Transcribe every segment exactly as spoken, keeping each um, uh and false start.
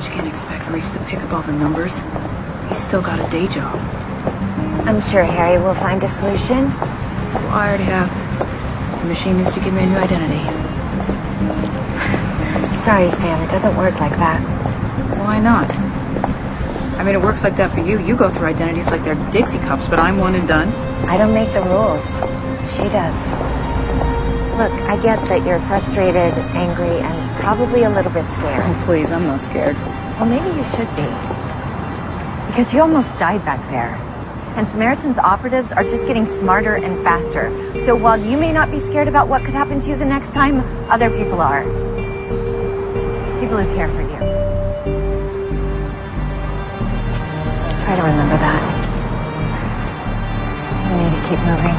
just can't expect Reese to pick up all the numbers. He's still got a day job. I'm sure Harry will find a solution. Well, I already have. The machine needs to give me a new identity. Sorry, Sam, it doesn't work like that. Why not? I mean, it works like that for you. You go through identities like they're Dixie cups, but I'm one and done. I don't make the rules. She does. Look, I get that you're frustrated, angry, and probably a little bit scared. Oh, please, I'm not scared. Well, maybe you should be. Because you almost died back there. And Samaritan's operatives are just getting smarter and faster. So while you may not be scared about what could happen to you the next time, other people are. People who care for you. Try to remember that. We need to keep moving.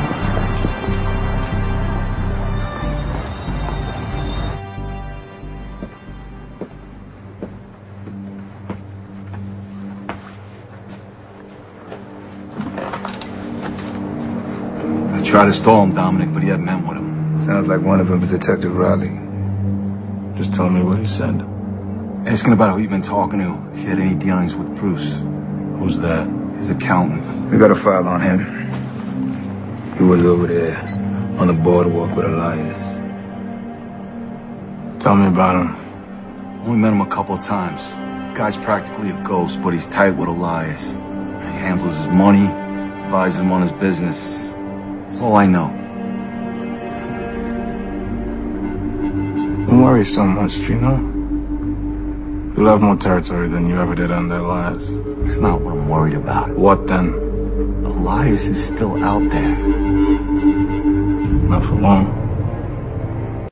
I tried to stall him, Dominic, but he had men with him. Sounds like one of them is Detective Riley. Just tell me what he said. Asking about who you've been talking to, if you had any dealings with Bruce. Who's that? His accountant. We got a file on him. He was over there on the boardwalk with Elias. Tell me about him. Only met him a couple of times. Guy's practically a ghost, but he's tight with Elias. He handles his money, advises him on his business. That's all I know. Don't worry so much, Gino. You'll have more territory than you ever did under Elias. It's not what I'm worried about. What then? Elias is still out there. Not for long.